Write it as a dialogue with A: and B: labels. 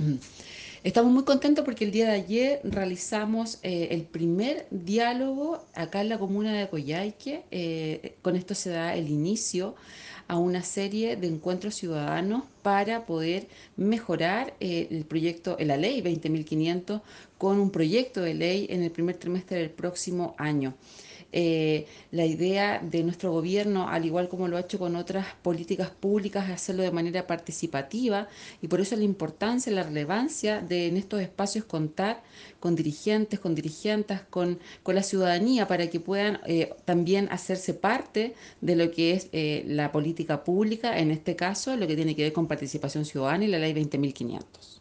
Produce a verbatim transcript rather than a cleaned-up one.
A: Estamos muy contentos porque el día de ayer realizamos eh, el primer diálogo acá en la comuna de Coyhaique. Eh, con esto se da el inicio a una serie de encuentros ciudadanos para poder mejorar eh, el proyecto, eh, la ley veinte mil quinientos, con un proyecto de ley en el primer trimestre del próximo año. Eh, la idea de nuestro gobierno, al igual como lo ha hecho con otras políticas públicas, es hacerlo de manera participativa, y por eso la importancia, la relevancia de en estos espacios contar con dirigentes, con dirigentes, con, con la ciudadanía para que puedan eh, también hacerse parte de lo que es eh, la política pública, en este caso lo que tiene que ver con participación ciudadana y la ley veinte mil quinientos.